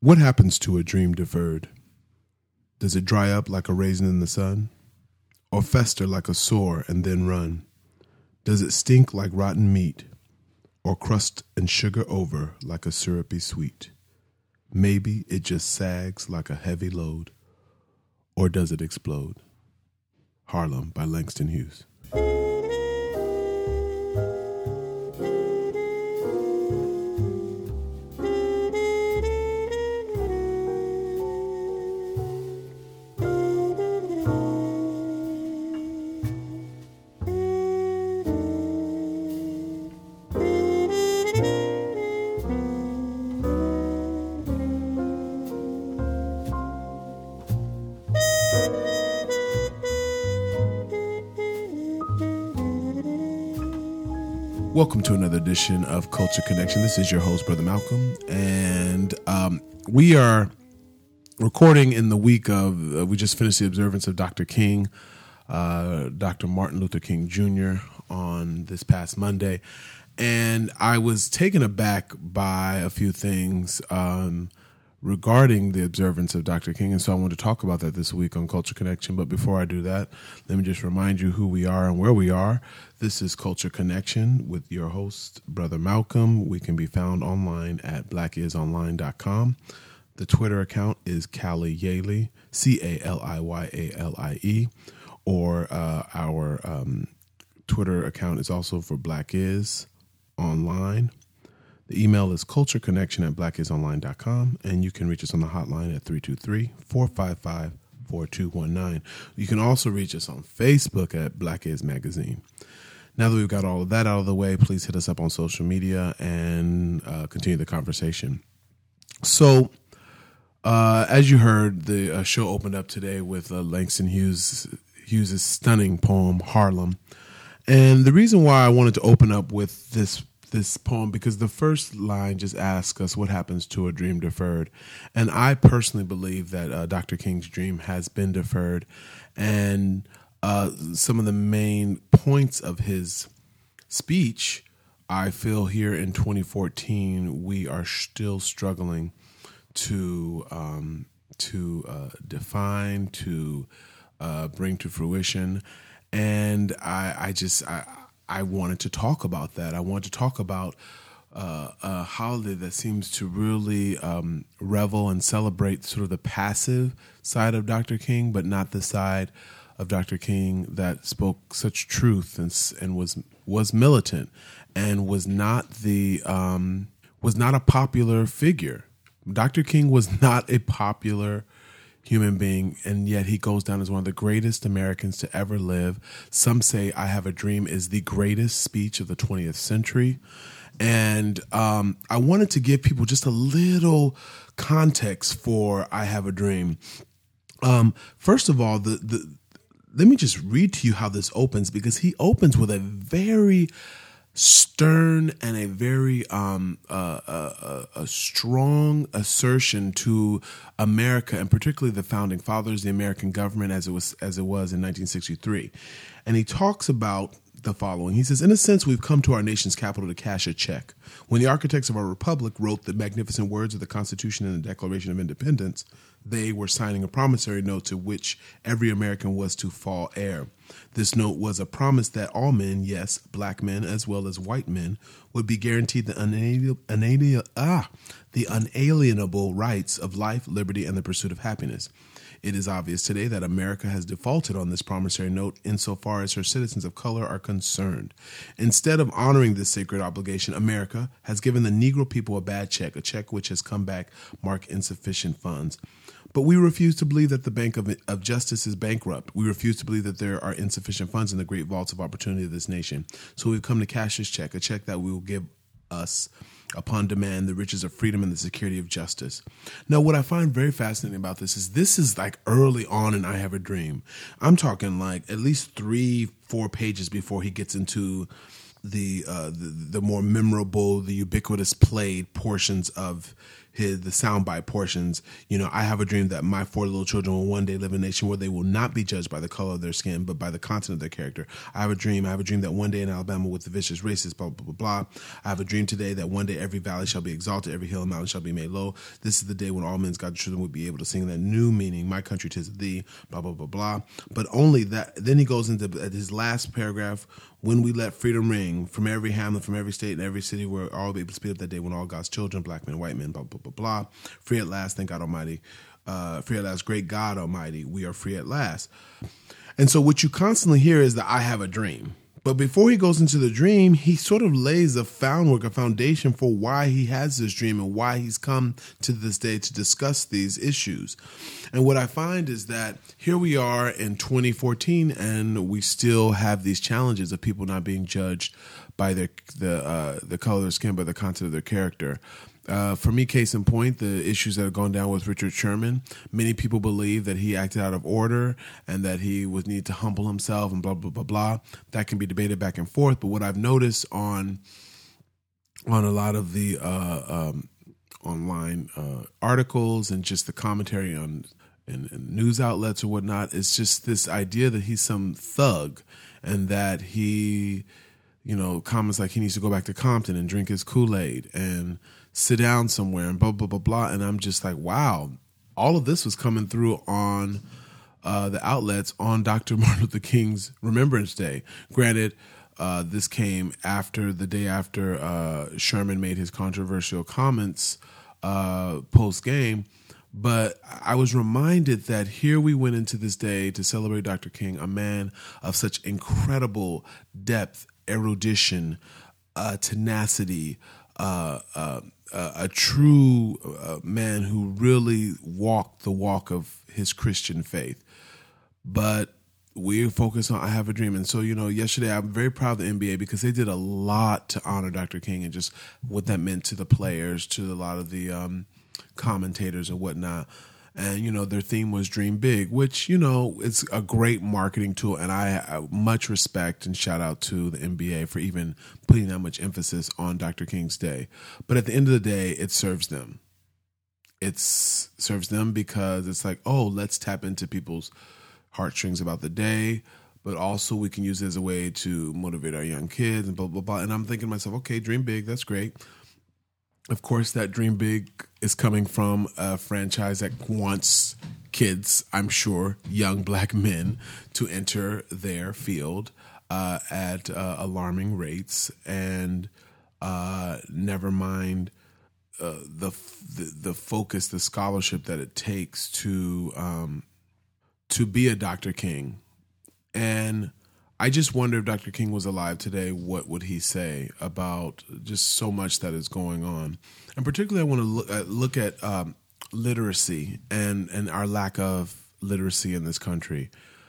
What happens to a dream deferred? Does it dry up like a raisin in the sun? Or fester like a sore and then run? Does it stink like rotten meat? Or crust and sugar over like a syrupy sweet? Maybe it just sags like a heavy load. Or does it explode? Harlem by Langston Hughes. Welcome to another edition of Culture Connection. This is your host, Brother Malcolm, and we are recording in the week of, we just finished the observance of Dr. King, Dr. Martin Luther King Jr. on this past Monday, and I was taken aback by a few things regarding the observance of Dr. King, and so I want to talk about that this week on Culture Connection. But before I do that, let me just remind you who we are and where we are. This is Culture Connection with your host, Brother Malcolm. We can be found online at blackisonline.com. The Twitter account is Cali Yalie, CALIYALIE, or our Twitter account is also for Black Is Online. The email is cultureconnection@blackisonline.com, and you can reach us on the hotline at 323-455-4219. You can also reach us on Facebook at Black Is Magazine. Now that we've got all of that out of the way, please hit us up on social media and continue the conversation. So, as you heard, the show opened up today with Langston Hughes' stunning poem, Harlem. And the reason why I wanted to open up with this poem, because the first line just asks us what happens to a dream deferred. And I personally believe that Dr. King's dream has been deferred. And some of the main points of his speech, I feel here in 2014, we are still struggling to define, to bring to fruition. And I wanted to talk about that. I wanted to talk about a holiday that seems to really revel and celebrate sort of the passive side of Dr. King, but not the side of Dr. King that spoke such truth and was militant and was not a popular figure. Dr. King was not a popular human being, and yet he goes down as one of the greatest Americans to ever live. Some say I Have a Dream is the greatest speech of the 20th century. And I wanted to give people just a little context for I Have a Dream. First of all, let me just read to you how this opens, because he opens with a very stern and a very a strong assertion to America, and particularly the founding fathers, the American government as it was in 1963. And he talks about the following. He says, in a sense, we've come to our nation's capital to cash a check. When the architects of our republic wrote the magnificent words of the Constitution and the Declaration of Independence, they were signing a promissory note to which every American was to fall heir. This note was a promise that all men, yes, black men as well as white men, would be guaranteed the unalienable rights of life, liberty, and the pursuit of happiness. It is obvious today that America has defaulted on this promissory note insofar as her citizens of color are concerned. Instead of honoring this sacred obligation, America has given the Negro people a bad check, a check which has come back marked insufficient funds. But we refuse to believe that the Bank of Justice is bankrupt. We refuse to believe that there are insufficient funds in the great vaults of opportunity of this nation. So we've come to cash this check, a check that will give us, upon demand, the riches of freedom and the security of justice. Now, what I find very fascinating about this is like early on in I Have a Dream. I'm talking like at least 3-4 pages before he gets into the more memorable, the ubiquitous played portions of the soundbite portions. I have a dream that my 4 little children will one day live in a nation where they will not be judged by the color of their skin, but by the content of their character. I have a dream that one day in Alabama with the vicious racist, blah, blah, blah, blah. I have a dream today that one day every valley shall be exalted, every hill and mountain shall be made low. This is the day when all men's God's children will be able to sing that new meaning, my country 'tis of thee, blah, blah, blah, blah. But only that, then he goes into his last paragraph, when we let freedom ring from every hamlet, from every state and every city, where all will be able to speak of that day when all God's children, black men, white men, blah, blah, blah, blah. Free at last, thank God Almighty. Free at last, great God Almighty. We are free at last. And so what you constantly hear is that I have a dream. But before he goes into the dream, he sort of lays a foundation for why he has this dream and why he's come to this day to discuss these issues. And what I find is that here we are in 2014, and we still have these challenges of people not being judged by the color of their skin, but the content of their character. For me, case in point, the issues that have gone down with Richard Sherman. Many people believe that he acted out of order and that he would need to humble himself and blah, blah, blah, blah. That can be debated back and forth. But what I've noticed on a lot of the online articles and just the commentary on and news outlets or whatnot, is just this idea that he's some thug and that he, comments like he needs to go back to Compton and drink his Kool-Aid and sit down somewhere and blah, blah, blah, blah. And I'm just like, wow, all of this was coming through on the outlets on Dr. Martin Luther King's Remembrance Day. Granted, this came the day after Sherman made his controversial comments post-game. But I was reminded that here we went into this day to celebrate Dr. King, a man of such incredible depth, erudition, tenacity, a true man who really walked the walk of his Christian faith. But we focus on I Have a Dream. And so, yesterday I'm very proud of the NBA because they did a lot to honor Dr. King and just what that meant to the players, to a lot of the commentators and whatnot. And, their theme was Dream Big, which, it's a great marketing tool. And I much respect and shout out to the NBA for even putting that much emphasis on Dr. King's day. But at the end of the day, it serves them. It serves them because it's like, oh, let's tap into people's heartstrings about the day. But also we can use it as a way to motivate our young kids and blah, blah, blah. And I'm thinking to myself, okay, dream big. That's great. Of course, that dream big is coming from a franchise that wants kids, I'm sure, young black men, to enter their field at alarming rates, and never mind the focus, the scholarship that it takes to be a Dr. King. And I just wonder if Dr. King was alive today, what would he say about just so much that is going on? And particularly I want to look at literacy and our lack of literacy in this country.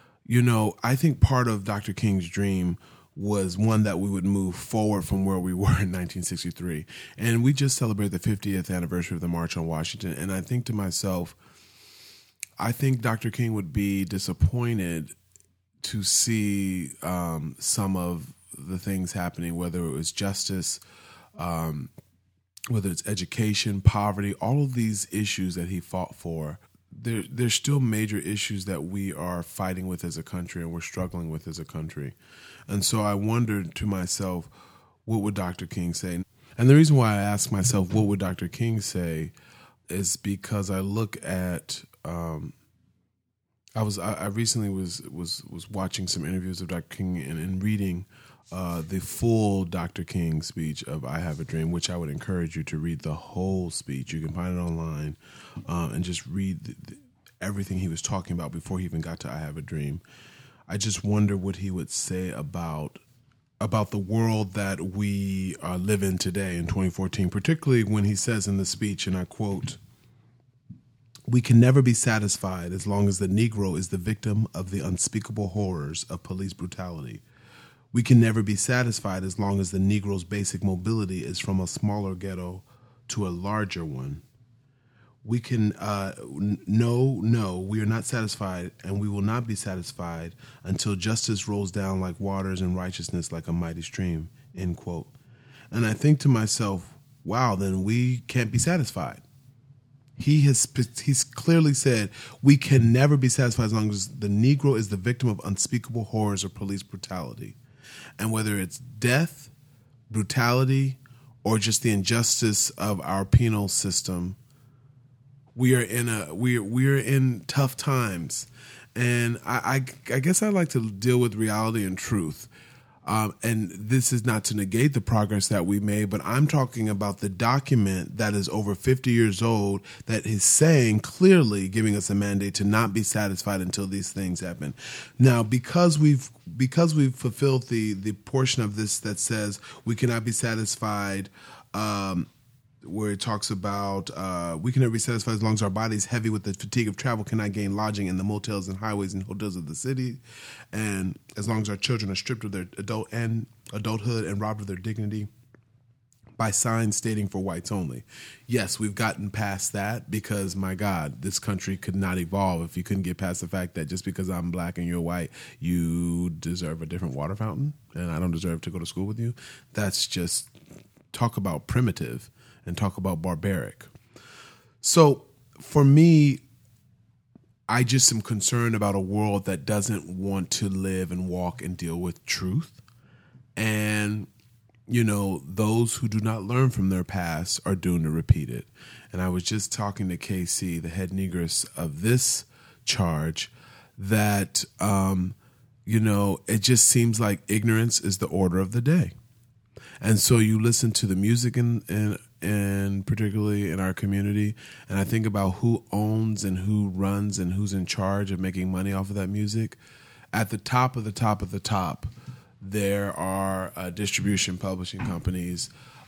I think part of Dr. King's dream was one that we would move forward from where we were in 1963. And we just celebrated the 50th anniversary of the March on Washington. And I think to myself, I think Dr. King would be disappointed to see some of the things happening, whether it was justice, whether it's education, poverty, all of these issues that he fought for. There's still major issues that we are fighting with as a country and we're struggling with as a country. And so I wondered to myself, what would Dr. King say? And the reason why I asked myself, what would Dr. King say, is because I look at I recently was watching some interviews of Dr. King and reading the full Dr. King speech of I Have a Dream, which I would encourage you to read the whole speech. You can find it online and just read everything he was talking about before he even got to I Have a Dream. I just wonder what he would say about the world that we live in today in 2014, particularly when he says in the speech, and I quote, "We can never be satisfied as long as the Negro is the victim of the unspeakable horrors of police brutality. We can never be satisfied as long as the Negro's basic mobility is from a smaller ghetto to a larger one. We can, no, we are not satisfied, and we will not be satisfied until justice rolls down like waters and righteousness like a mighty stream," end quote. And I think to myself, wow, then we can't be satisfied. He's clearly said we can never be satisfied as long as the Negro is the victim of unspeakable horrors of police brutality. And whether it's death, brutality, or just the injustice of our penal system, we're in tough times. And I guess I like to deal with reality and truth. And this is not to negate the progress that we made, but I'm talking about the document that is over 50 years old that is saying clearly, giving us a mandate to not be satisfied until these things happen. Now, because we've fulfilled the portion of this that says we cannot be satisfied, where it talks about we can never be satisfied as long as our bodies heavy with the fatigue of travel cannot gain lodging in the motels and highways and hotels of the city, and as long as our children are stripped of their adulthood and robbed of their dignity by signs stating for whites only. Yes, we've gotten past that because, my God, this country could not evolve if you couldn't get past the fact that just because I'm black and you're white, you deserve a different water fountain and I don't deserve to go to school with you. That's just, talk about primitive and talk about barbaric. So for me, I just am concerned about a world that doesn't want to live and walk and deal with truth. And, those who do not learn from their past are doomed to repeat it. And I was just talking to KC, the head negress of this charge, that, it just seems like ignorance is the order of the day. And so you listen to the music and particularly in our community, and I think about who owns and who runs and who's in charge of making money off of that music. At the top of the top of the top, there are distribution publishing companies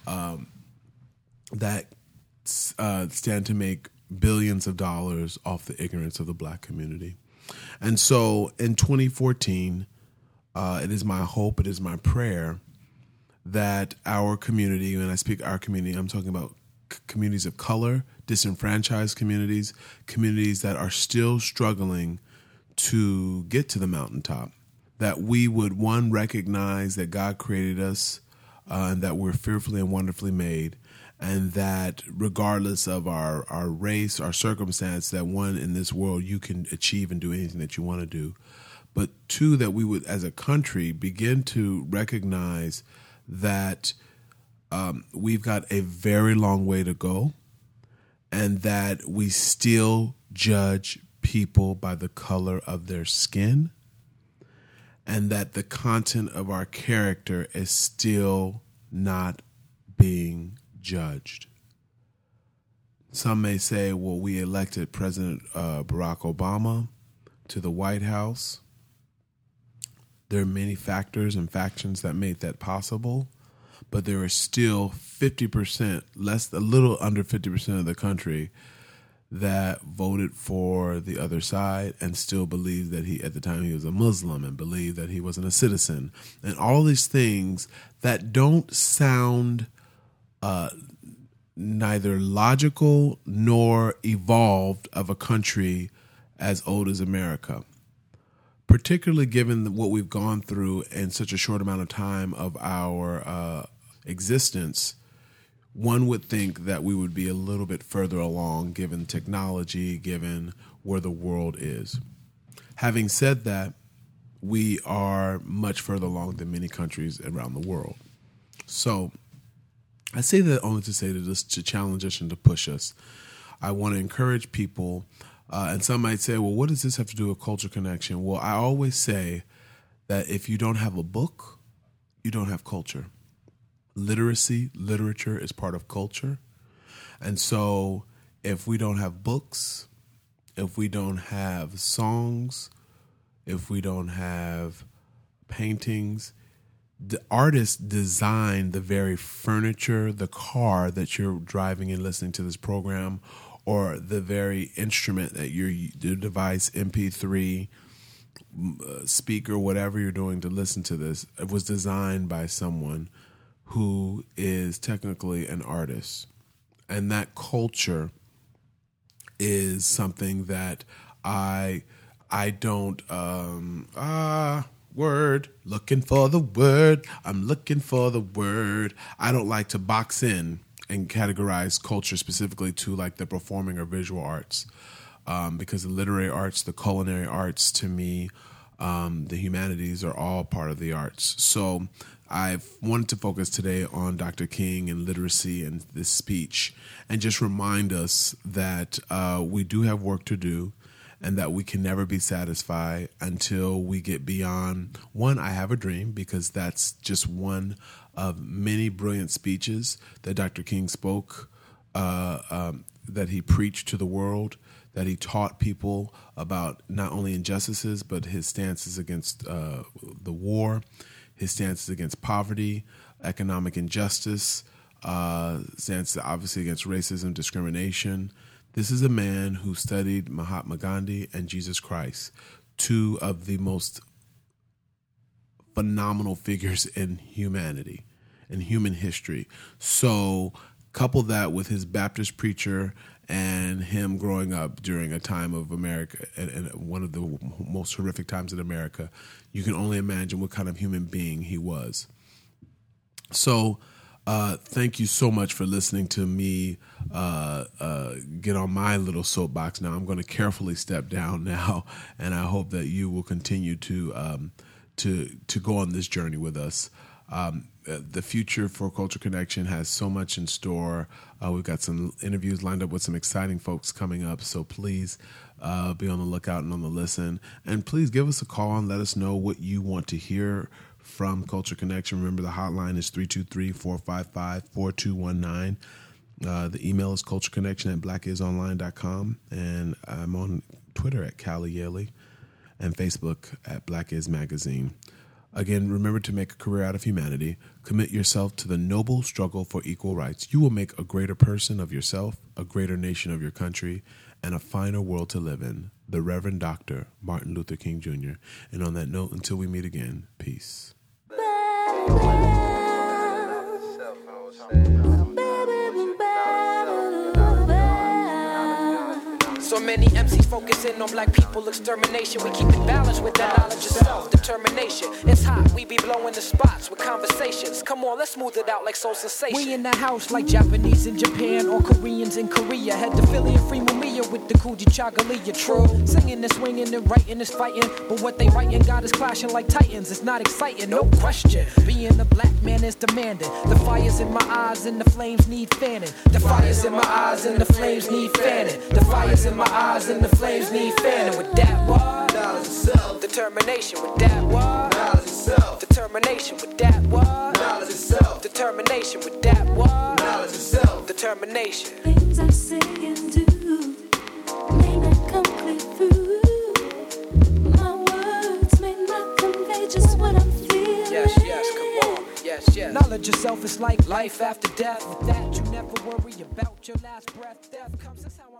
that stand to make billions of dollars off the ignorance of the black community. And so in 2014, it is my hope, it is my prayer that our community, when I speak our community, I'm talking about communities of color, disenfranchised communities, communities that are still struggling to get to the mountaintop, that we would, one, recognize that God created us and that we're fearfully and wonderfully made, and that regardless of our race, our circumstance, that one, in this world, you can achieve and do anything that you want to do. But two, that we would, as a country, begin to recognize that we've got a very long way to go, and that we still judge people by the color of their skin, and that the content of our character is still not being judged. Some may say, well, we elected President Barack Obama to the White House. There are many factors and factions that made that possible, but there are still 50%, a little under 50% of the country that voted for the other side and still believed that at the time he was a Muslim, and believed that he wasn't a citizen, and all these things that don't sound neither logical nor evolved of a country as old as America. Particularly given what we've gone through in such a short amount of time of our existence, one would think that we would be a little bit further along given technology, given where the world is. Having said that, we are much further along than many countries around the world. So I say that only to say this, to challenge us and to push us. I want to encourage people. And some might say, well, what does this have to do with Culture Connection? Well, I always say that if you don't have a book, you don't have culture. Literature is part of culture. And so if we don't have books, if we don't have songs, if we don't have paintings, the artist designed the very furniture, the car that you're driving and listening to this program, or the very instrument that your device, MP3, speaker, whatever you're doing to listen to this, it was designed by someone who is technically an artist. And that culture is something that I don't, word, looking for the word, I'm looking for the word. I don't like to box in and categorize culture specifically to like the performing or visual arts, because the literary arts, the culinary arts, to me, the humanities are all part of the arts. So I wanted to focus today on Dr. King and literacy and this speech, and just remind us that we do have work to do, and that we can never be satisfied until we get beyond, one, I have a dream, because that's just one of many brilliant speeches that Dr. King spoke, that he preached to the world, that he taught people about not only injustices, but his stances against the war, his stances against poverty, economic injustice, stances obviously against racism, discrimination. This is a man who studied Mahatma Gandhi and Jesus Christ, two of the most phenomenal figures in humanity, in human history. So couple that with his Baptist preacher and him growing up during a time of America, and one of the most horrific times in America, you can only imagine what kind of human being he was. So thank you so much for listening to me get on my little soapbox. Now I'm going to carefully step down now, and I hope that you will continue to go on this journey with us. The future for Culture Connection has so much in store. We've got some interviews lined up with some exciting folks coming up, so please be on the lookout and on the listen. And please give us a call and let us know what you want to hear from Culture Connection. Remember, the hotline is 323-455-4219. The email is cultureconnection@blackisonline.com, and I'm on Twitter at Callie Yaley and Facebook at Black Is Magazine. Again, remember to make a career out of humanity. Commit yourself to the noble struggle for equal rights. You will make a greater person of yourself, a greater nation of your country, and a finer world to live in. The Reverend Dr. Martin Luther King Jr. And on that note, until we meet again, peace. So many MCs focusing on black people extermination. We keep it balanced with that knowledge of self-determination. It's hot, we be blowing the spots with conversations. Come on, let's smooth it out like Soul Sensation. We in the house like Japanese in Japan or Koreans in Korea. Had the Philly and Free Mamiya with the Coogee Chagalia. True, singing and swinging and writing is fighting. But what they writing got us clashing like titans. It's not exciting, no question. Being a black man is demanding. The fire's in my eyes and the flames need fanning. The fire's in my eyes and the flames need fanning. The fire's in my eyes and the flames need fanning. With that what? Knowledge of self. Determination. With that what? Knowledge of self. Determination. With that what? Knowledge of self. Determination. With that what? Knowledge of self. Determination. Things I say and do may not come clear through. My words may not convey just what I'm feeling. Yes, come on. Yes. Knowledge of self is like life after death. With that you never worry about your last breath. Death comes, that's how